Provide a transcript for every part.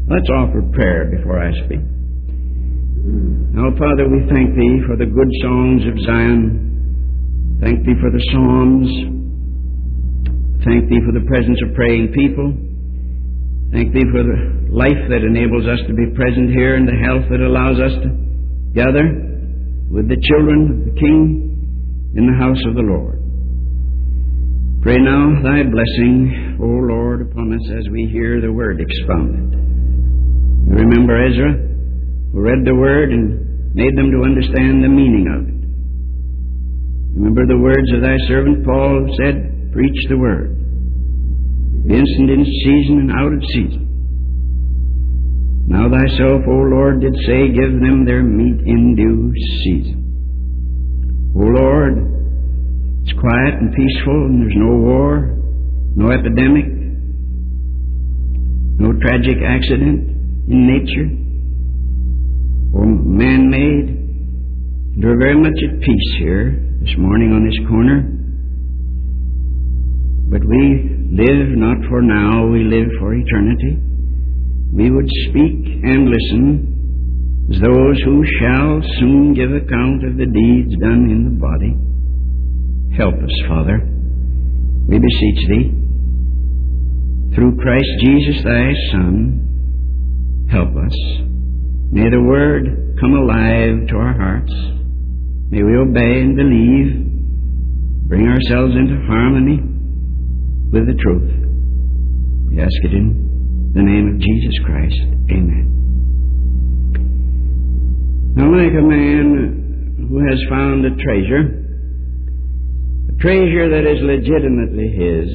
Let's offer prayer before I speak. Now, Father, we thank Thee for the good songs of Zion. Thank Thee for the Psalms. Thank Thee for the presence of praying people. Thank Thee for the life that enables us to be present here and the health that allows us to gather with the children of the King in the house of the Lord. Pray now Thy blessing, O Lord, upon us as we hear the Word expounded. You remember Ezra, who read the Word and made them to understand the meaning of it. Remember the words of Thy servant Paul said, preach the Word. Be instant in season and out of season. Now Thyself, O Lord, did say, give them their meat in due season. O Lord, it's quiet and peaceful, and there's no war, no epidemic, no tragic accident in nature or man-made. We're very much at peace here this morning on this corner. But we live not for now, we live for eternity. We would speak and listen as those who shall soon give account of the deeds done in the body. Help us, Father, we beseech Thee. Through Christ Jesus, Thy Son, help us. May the Word come alive to our hearts. May we obey and believe, bring ourselves into harmony with the truth. We ask it in the name of Jesus Christ. Amen. Now, like a man who has found a treasure that is legitimately his,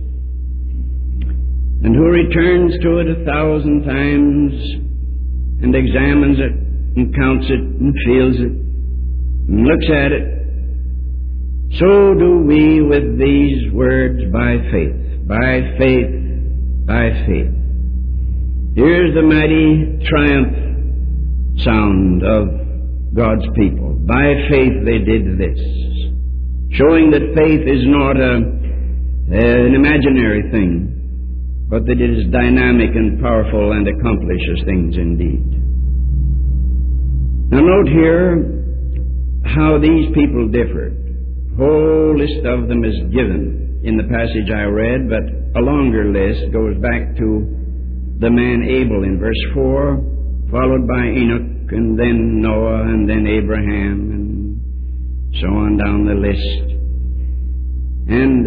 and who returns to it 1,000 times and examines it and counts it and feels it and looks at it, so do we with these words, by faith, by faith, by faith. Here's the mighty triumph sound of God's people. By faith they did this, showing that faith is not an imaginary thing, but that it is dynamic and powerful and accomplishes things indeed. Now note here how these people differed. A whole list of them is given in the passage I read, but a longer list goes back to the man Abel in verse 4, followed by Enoch, and then Noah, and then Abraham, and so on down the list. And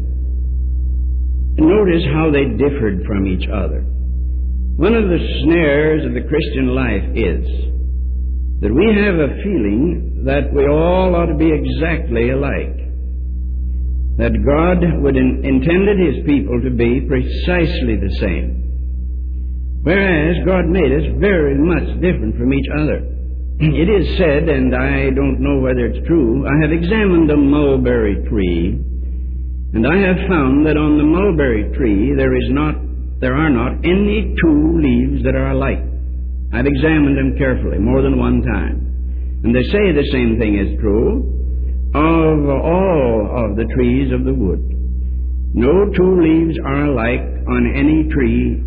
notice how they differed from each other. One of the snares of the Christian life is that we have a feeling that we all ought to be exactly alike, that God would intended His people to be precisely the same, whereas God made us very much different from each other. It is said, and I don't know whether it's true, I have examined a mulberry tree, and I have found that on the mulberry tree there are not any two leaves that are alike. I've examined them carefully more than one time. And they say the same thing is true of all of the trees of the wood. No two leaves are alike on any tree,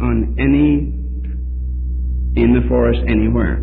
in the forest anywhere.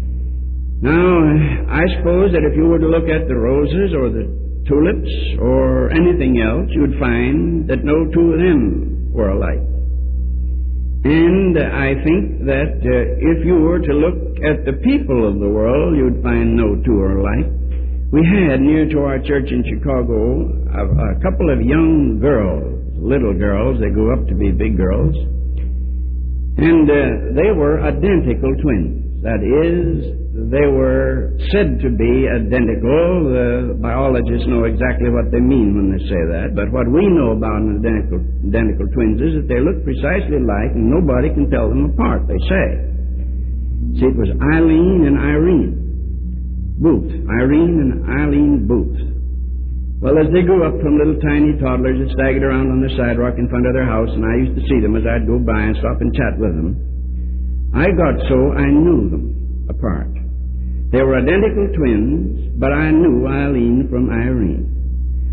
Now, I suppose that if you were to look at the roses or the tulips or anything else, you would find that no two of them were alike. And I think that if you were to look at the people of the world, you'd find no two are alike. We had near to our church in Chicago a couple of young girls, little girls, they grew up to be big girls, and they were identical twins. That is, they were said to be identical. The biologists know exactly what they mean when they say that. But what we know about identical twins is that they look precisely alike and nobody can tell them apart, they say. See, it was Eileen and Irene Booth. Irene and Eileen Booth. Well, as they grew up from little tiny toddlers that staggered around on the sidewalk in front of their house, and I used to see them as I'd go by and stop and chat with them, I got so I knew them apart. They were identical twins, but I knew Eileen from Irene.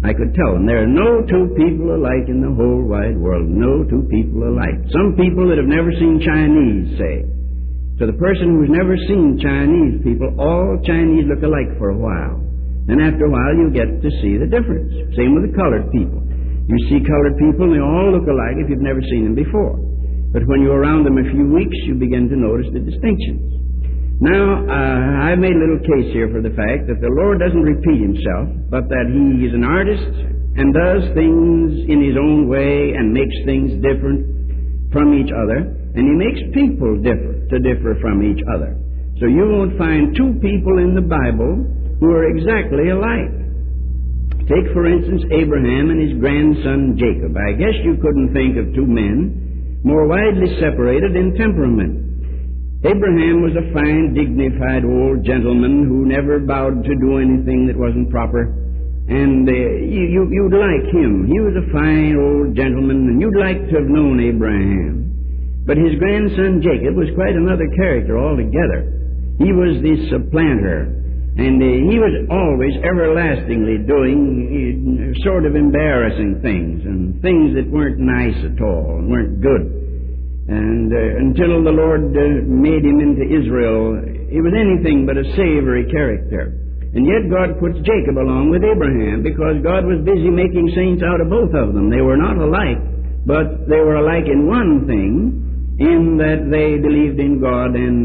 I could tell them there are no two people alike in the whole wide world. No two people alike. Some people that have never seen Chinese say, to the person who's never seen Chinese people, all Chinese look alike for a while. Then after a while you get to see the difference. Same with the colored people. You see colored people and they all look alike if you've never seen them before. But when you're around them a few weeks, you begin to notice the distinctions. Now, I made a little case here for the fact that the Lord doesn't repeat himself, but that he is an artist and does things in his own way and makes things different from each other, and he makes people differ from each other. So you won't find two people in the Bible who are exactly alike. Take, for instance, Abraham and his grandson Jacob. I guess you couldn't think of two men more widely separated in temperament. Abraham was a fine, dignified old gentleman who never bowed to do anything that wasn't proper. And you'd like him. He was a fine old gentleman, and you'd like to have known Abraham. But his grandson Jacob was quite another character altogether. He was the supplanter, and he was always everlastingly doing sort of embarrassing things, and things that weren't nice at all, and weren't good. And until the Lord made him into Israel, he was anything but a savory character. And yet God puts Jacob along with Abraham because God was busy making saints out of both of them. They were not alike, but they were alike in one thing, in that they believed in God and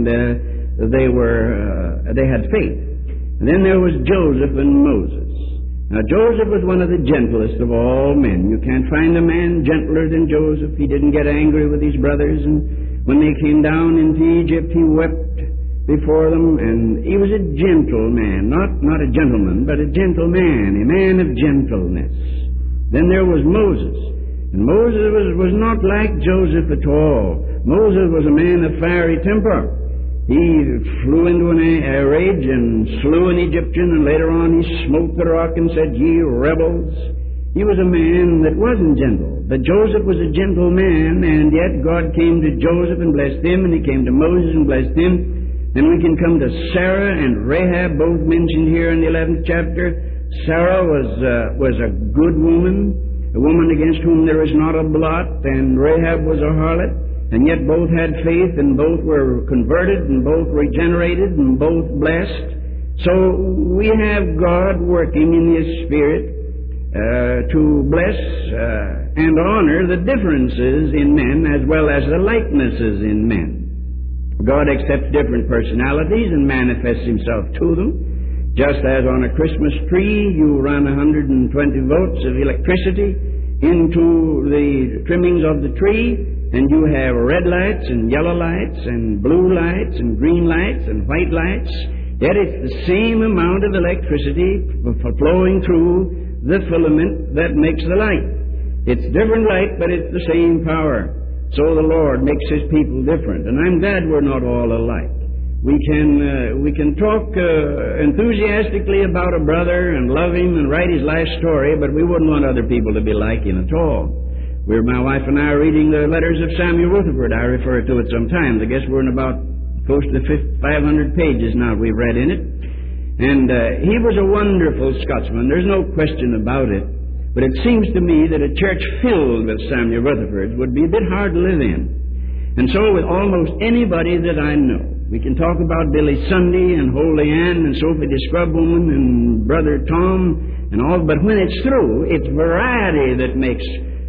they had faith. And then there was Joseph and Moses. Now, Joseph was one of the gentlest of all men. You can't find a man gentler than Joseph. He didn't get angry with his brothers, and when they came down into Egypt, he wept before them, and he was a gentle man, not a gentleman, but a gentle man, a man of gentleness. Then there was Moses, and Moses was not like Joseph at all. Moses was a man of fiery temper. He flew into a rage and slew an Egyptian, and later on he smote the rock and said, "Ye rebels." He was a man that wasn't gentle. But Joseph was a gentle man, and yet God came to Joseph and blessed him, and he came to Moses and blessed him. And we can come to Sarah and Rahab, both mentioned here in the 11th chapter. Sarah was a good woman, a woman against whom there is not a blot, and Rahab was a harlot. And yet both had faith, and both were converted, and both regenerated, and both blessed. So we have God working in His Spirit to bless and honor the differences in men as well as the likenesses in men. God accepts different personalities and manifests Himself to them. Just as on a Christmas tree you run 120 volts of electricity into the trimmings of the tree, and you have red lights and yellow lights and blue lights and green lights and white lights, yet it's the same amount of electricity flowing through the filament that makes the light. It's different light, but it's the same power. So the Lord makes His people different, and I'm glad we're not all alike. We can talk enthusiastically about a brother and love him and write his life story, but we wouldn't want other people to be like him at all. My wife and I are reading the letters of Samuel Rutherford. I refer to it sometimes. I guess we're in about close to 500 pages now we've read in it. And he was a wonderful Scotsman. There's no question about it. But it seems to me that a church filled with Samuel Rutherfords would be a bit hard to live in. And so with almost anybody that I know, we can talk about Billy Sunday and Holy Ann and Sophie the Scrub Woman and Brother Tom and all, but when it's through, it's variety that makes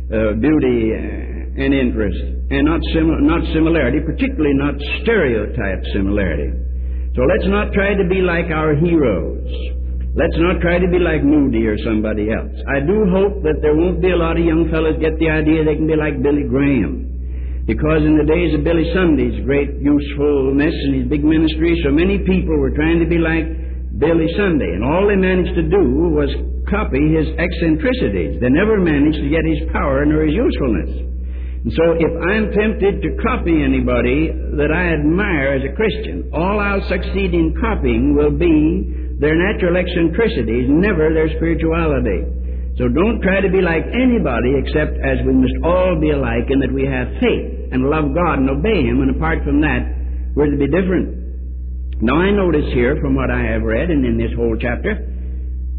beauty and interest, and not similarity, particularly not stereotype similarity. So let's not try to be like our heroes. Let's not try to be like Moody or somebody else. I do hope that there won't be a lot of young fellows get the idea they can be like Billy Graham, because in the days of Billy Sunday's great usefulness and his big ministry, so many people were trying to be like Billy Sunday, and all they managed to do was copy his eccentricities. They never managed to get his power nor his usefulness. And so if I'm tempted to copy anybody that I admire as a Christian, all I'll succeed in copying will be their natural eccentricities, never their spirituality. So don't try to be like anybody except as we must all be alike in that we have faith and love God and obey Him, and apart from that, we're to be different. Now I notice here from what I have read and in this whole chapter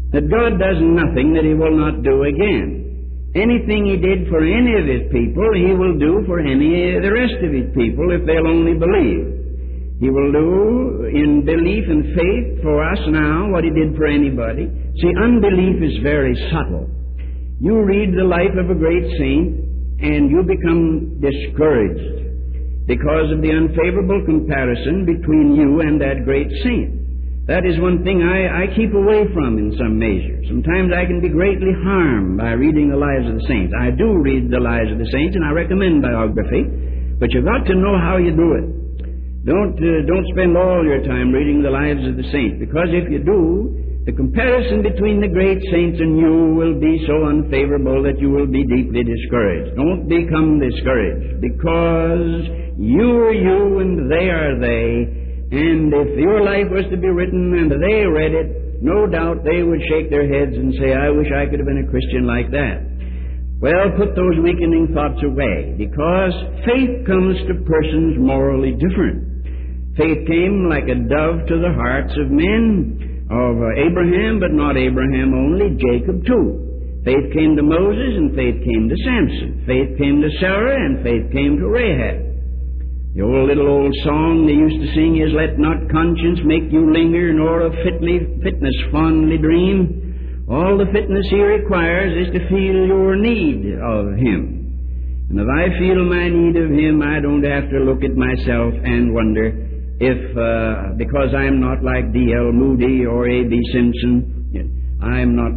that God does nothing that He will not do again. Anything He did for any of His people, He will do for any of the rest of His people if they'll only believe. He will do in belief and faith for us now what He did for anybody. See, unbelief is very subtle. You read the life of a great saint and you become discouraged because of the unfavorable comparison between you and that great saint. That is one thing I keep away from in some measure. Sometimes I can be greatly harmed by reading the lives of the saints. I do read the lives of the saints, and I recommend biography, but you've got to know how you do it. Don't spend all your time reading the lives of the saints, because if you do, the comparison between the great saints and you will be so unfavorable that you will be deeply discouraged. Don't become discouraged, because you are you and they are they. And if your life was to be written and they read it, no doubt they would shake their heads and say, I wish I could have been a Christian like that. Well, put those weakening thoughts away, because faith comes to persons morally different. Faith came like a dove to the hearts of men, of Abraham, but not Abraham only, Jacob too. Faith came to Moses and faith came to Samson. Faith came to Sarah and faith came to Rahab. The old song they used to sing is, let not conscience make you linger, nor of fitness fondly dream. All the fitness He requires is to feel your need of Him. And if I feel my need of Him, I don't have to look at myself and wonder if, because I'm not like D.L. Moody or A.B. Simpson, I'm not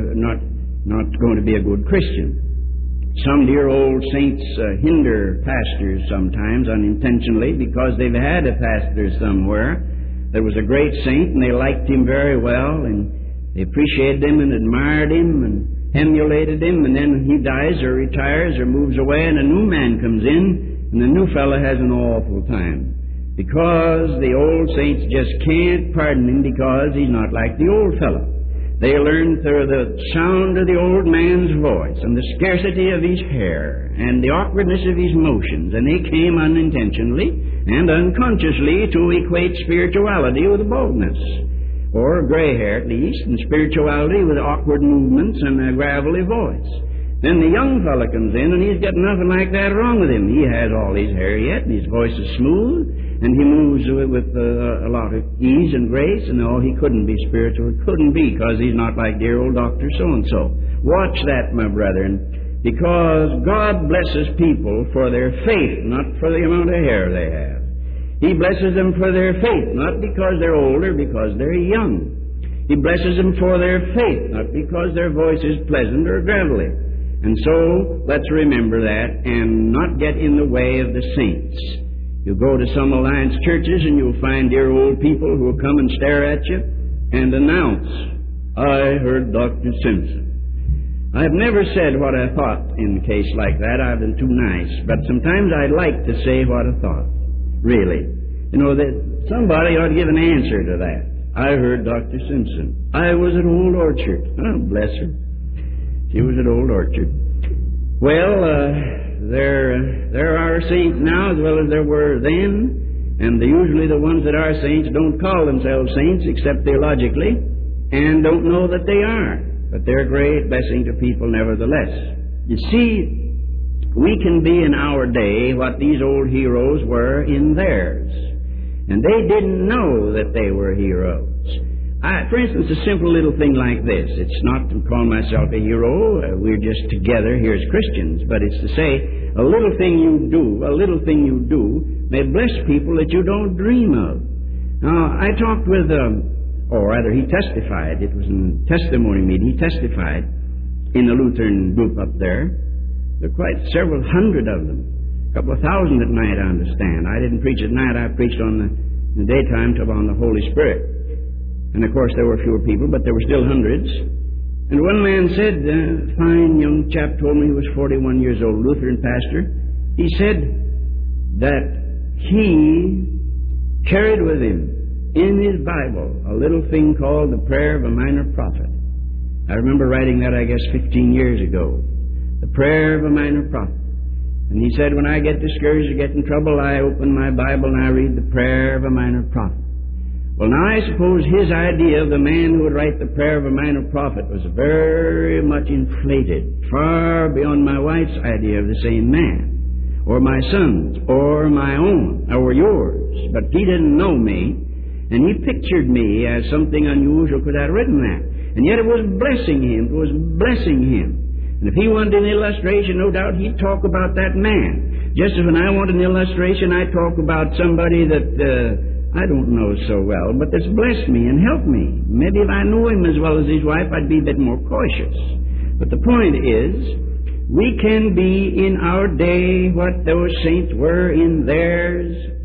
going to be a good Christian. Some dear old saints hinder pastors sometimes unintentionally because they've had a pastor somewhere that was a great saint and they liked him very well and they appreciated him and admired him and emulated him, and then he dies or retires or moves away and a new man comes in and the new fellow has an awful time because the old saints just can't pardon him because he's not like the old fellow. They learned through the sound of the old man's voice and the scarcity of his hair and the awkwardness of his motions, and they came unintentionally and unconsciously to equate spirituality with baldness, or gray hair at least, and spirituality with awkward movements and a gravelly voice. Then the young fellow comes in and he's got nothing like that wrong with him. He has all his hair yet and his voice is smooth and he moves with a lot of ease and grace, and he couldn't be spiritual. It couldn't be, because he's not like dear old Dr. So-and-so. Watch that, my brethren, because God blesses people for their faith, not for the amount of hair they have. He blesses them for their faith, not because they're older, because they're young. He blesses them for their faith, not because their voice is pleasant or gravelly. And so, let's remember that and not get in the way of the saints. You go to some alliance churches and you'll find dear old people who will come and stare at you and announce, I heard Dr. Simpson. I've never said what I thought in a case like that. I've been too nice. But sometimes I'd like to say what I thought. Really. That somebody ought to give an answer to that. I heard Dr. Simpson. I was at Old Orchard. Oh, bless her. She was at Old Orchard. Well, there are saints now as well as there were then, and usually the ones that are saints don't call themselves saints except theologically, and don't know that they are. But they're a great blessing to people nevertheless. You see, we can be in our day what these old heroes were in theirs, and they didn't know that they were heroes. For instance, a simple little thing like this. It's not to call myself a hero. We're just together here as Christians. But it's to say, a little thing you do may bless people that you don't dream of. Now, I talked with, or rather he testified. It was in a testimony meeting. He testified in the Lutheran group up there. There are quite several hundred of them. A couple of thousand at night, I understand. I didn't preach at night. I preached in the daytime on the Holy Spirit. And of course there were fewer people, but there were still hundreds. And one man said, a fine young chap told me he was 41 years old, Lutheran pastor. He said that he carried with him in his Bible a little thing called the Prayer of a Minor Prophet. I remember writing that, I guess, 15 years ago. The Prayer of a Minor Prophet. And he said, when I get discouraged or get in trouble, I open my Bible and I read the Prayer of a Minor Prophet. Well, now I suppose his idea of the man who would write the prayer of a minor prophet was very much inflated, far beyond my wife's idea of the same man, or my son's, or my own, or yours. But he didn't know me, and he pictured me as something unusual because I'd written that. And yet it was blessing him. It was blessing him. And if he wanted an illustration, no doubt he'd talk about that man. Just as when I want an illustration, I talk about somebody that I don't know so well, but that's blessed me and helped me. Maybe if I knew him as well as his wife, I'd be a bit more cautious. But the point is, we can be in our day what those saints were in theirs,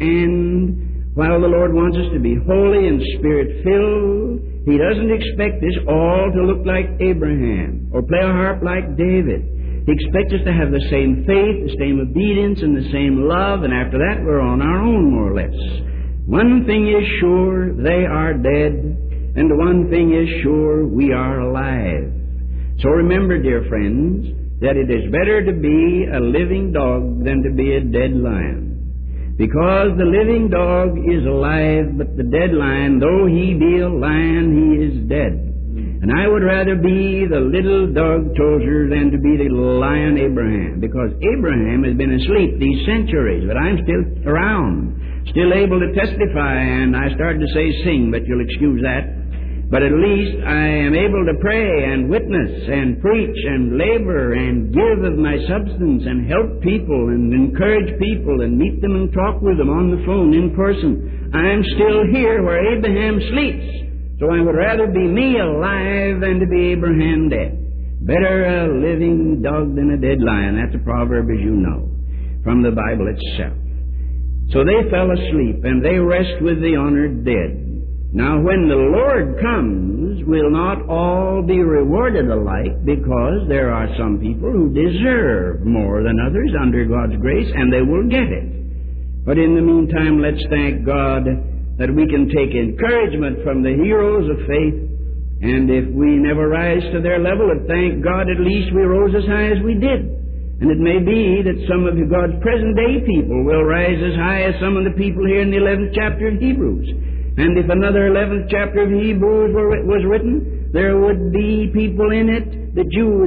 and while the Lord wants us to be holy and Spirit-filled, He doesn't expect us all to look like Abraham or play a harp like David. He expects us to have the same faith, the same obedience, and the same love, and after that we're on our own, more or less. One thing is sure, they are dead, and one thing is sure, we are alive. So remember, dear friends, that it is better to be a living dog than to be a dead lion. Because the living dog is alive, but the dead lion, though he be a lion, he is dead. And I would rather be the little dog Tozer than to be the lion Abraham, because Abraham has been asleep these centuries, but I'm still around, still able to testify, and I started to say sing, but you'll excuse that. But at least I am able to pray and witness and preach and labor and give of my substance and help people and encourage people and meet them and talk with them on the phone, in person. I'm still here where Abraham sleeps. So I would rather be me alive than to be Abraham dead. Better a living dog than a dead lion. That's a proverb, as you know, from the Bible itself. So they fell asleep, and they rest with the honored dead. Now, when the Lord comes, we'll not all be rewarded alike, because there are some people who deserve more than others under God's grace, and they will get it. But in the meantime, let's thank God that we can take encouragement from the heroes of faith, and if we never rise to their level, thank God at least we rose as high as we did. And it may be that some of God's present-day people will rise as high as some of the people here in the 11th chapter of Hebrews. And if another 11th chapter of Hebrews was written, there would be people in it that you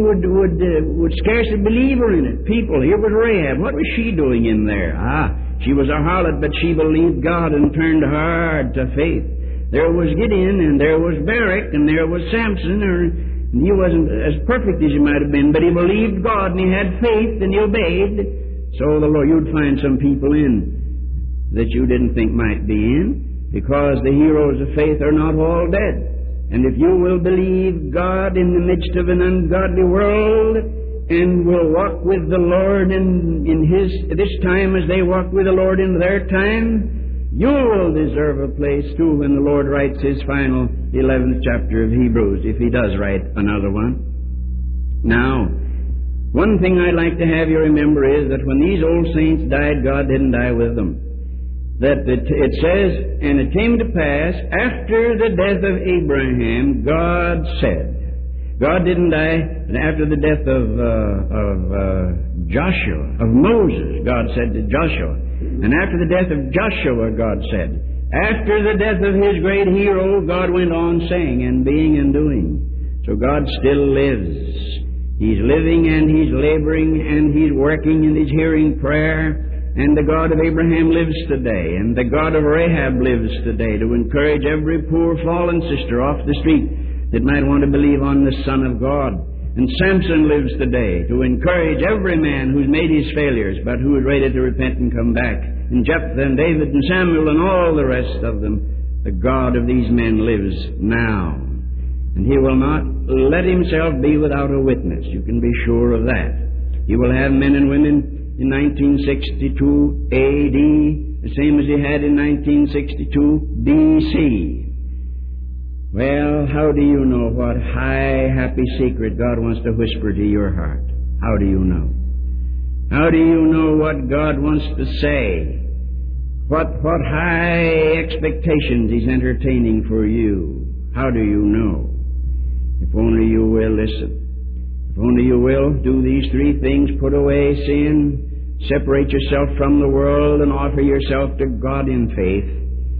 would scarcely believe were in it. People. Here was Rahab. What was she doing in there? She was a harlot, but she believed God and turned hard to faith. There was Gideon, and there was Barak, and there was Samson. He wasn't as perfect as he might have been, but he believed God, and he had faith, and he obeyed. So the Lord, you'd find some people in that you didn't think might be in, because the heroes of faith are not all dead. And if you will believe God in the midst of an ungodly world, and will walk with the Lord in this time as they walked with the Lord in their time, you will deserve a place too when the Lord writes His final 11th chapter of Hebrews, if He does write another one. Now, one thing I'd like to have you remember is that when these old saints died, God didn't die with them. That it says, and it came to pass, after the death of Abraham, God said. God didn't die after the death of Moses. God said to Joshua. And after the death of Joshua, God said. After the death of his great hero, God went on saying and being and doing. So God still lives. He's living and He's laboring and He's working and He's hearing prayer. And the God of Abraham lives today, and the God of Rahab lives today to encourage every poor fallen sister off the street that might want to believe on the Son of God. And Samson lives today to encourage every man who's made his failures, but who is ready to repent and come back. And Jephthah and David and Samuel and all the rest of them, the God of these men lives now. And He will not let Himself be without a witness. You can be sure of that. He will have men and women in 1962 A.D., the same as He had in 1962 B.C. Well, how do you know what high, happy secret God wants to whisper to your heart? How do you know? How do you know what God wants to say? What high expectations He's entertaining for you? How do you know? If only you will listen. If only you will do these three things: put away sin, separate yourself from the world, and offer yourself to God in faith,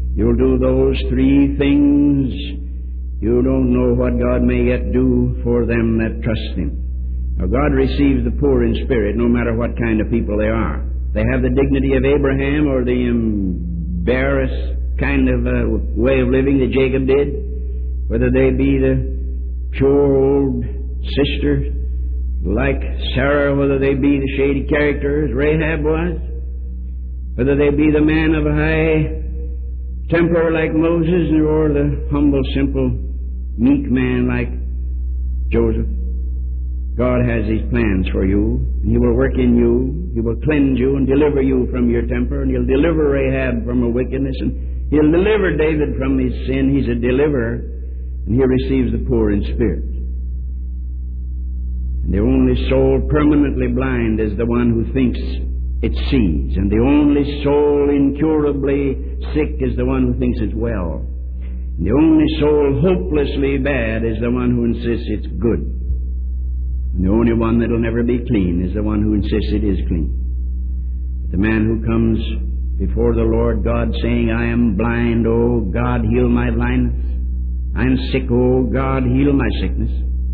you'll do those three things, you don't know what God may yet do for them that trust Him. Now, God receives the poor in spirit, no matter what kind of people they are. They have the dignity of Abraham or the embarrassed kind of way of living that Jacob did, whether they be the pure old sister like Sarah, whether they be the shady character as Rahab was, whether they be the man of a high temper like Moses, or the humble, simple, meek man like Joseph. God has His plans for you, and He will work in you. He will cleanse you and deliver you from your temper, and He'll deliver Rahab from her wickedness, and He'll deliver David from his sin. He's a deliverer, and He receives the poor in spirit. And the only soul permanently blind is the one who thinks it sees, and the only soul incurably sick is the one who thinks it's well. And the only soul hopelessly bad is the one who insists it's good. And the only one that'll never be clean is the one who insists it is clean. But the man who comes before the Lord God saying, I am blind, oh God, heal my blindness. I am sick, oh God, heal my sickness.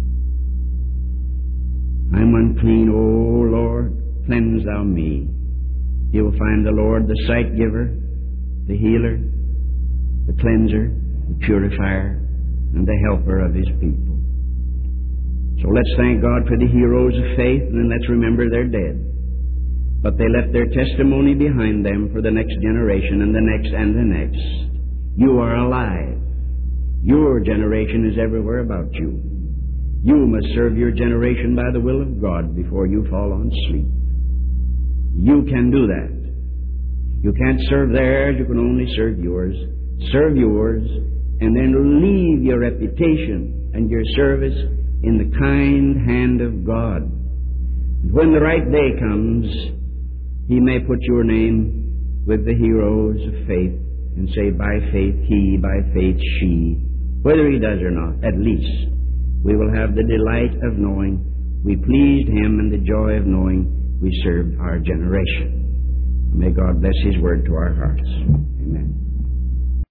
I am unclean, oh Lord, cleanse thou me. He will find the Lord the sight giver, the healer, the cleanser, the purifier, and the helper of His people. So let's thank God for the heroes of faith, and then let's remember they're dead. But they left their testimony behind them for the next generation and the next and the next. You are alive. Your generation is everywhere about you. You must serve your generation by the will of God before you fall on sleep. You can do that. You can't serve theirs, you can only serve yours. Serve yours, and then leave your reputation and your service in the kind hand of God. And when the right day comes, He may put your name with the heroes of faith and say, by faith he, by faith she. Whether He does or not, at least we will have the delight of knowing we pleased Him and the joy of knowing we served our generation. May God bless His word to our hearts. Amen.